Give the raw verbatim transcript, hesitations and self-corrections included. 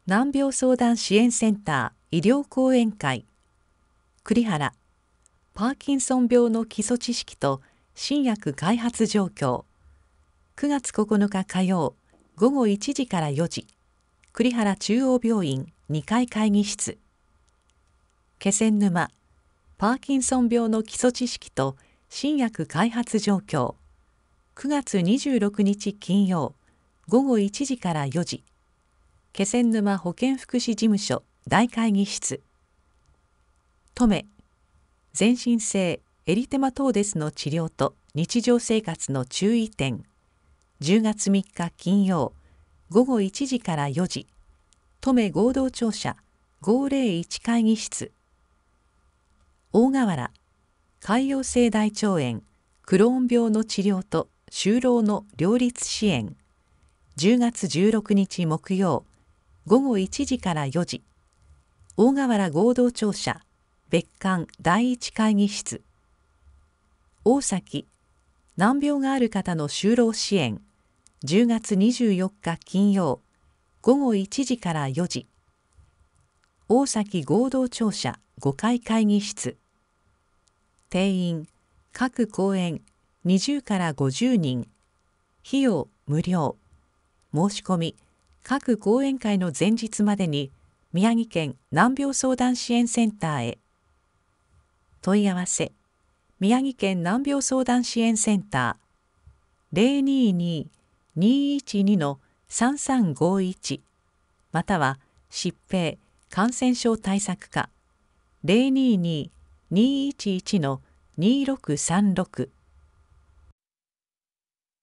難病相談支援センター医療講演会栗原パーキンソン病の基礎知識と新薬開発状況くがつここのか火曜ごごいちじからよじ栗原中央病院にかい会議室気仙沼パーキンソン病の基礎知識と新薬開発状況くがつにじゅうろくにち金曜ごごいちじからよじ気仙沼保健福祉事務所大会議室登米全身性エリテマトーデスの治療と日常生活の注意点じゅうがつみっか金曜ごごいちじからよじ登米合同庁舎ごぜろいち会議室大河原潰瘍性大腸炎クローン病の治療と就労の両立支援じゅうがつじゅうろくにち木曜ごごいちじからよじ大河原合同庁舎別館第一会議室大崎難病がある方の就労支援じゅうがつにじゅうよっか金曜ごごいちじからよじ大崎合同庁舎ごかい会議室定員各講演にじゅうからごじゅうにん費用無料申し込み各講演会の前日までに宮城県難病相談支援センターへ問い合わせ宮城県難病相談支援センター ゼロにーにー にーいちに のさんさんごいちまたは疾病感染症対策課 ゼロにーにー にーいちいち のにーろくさんろく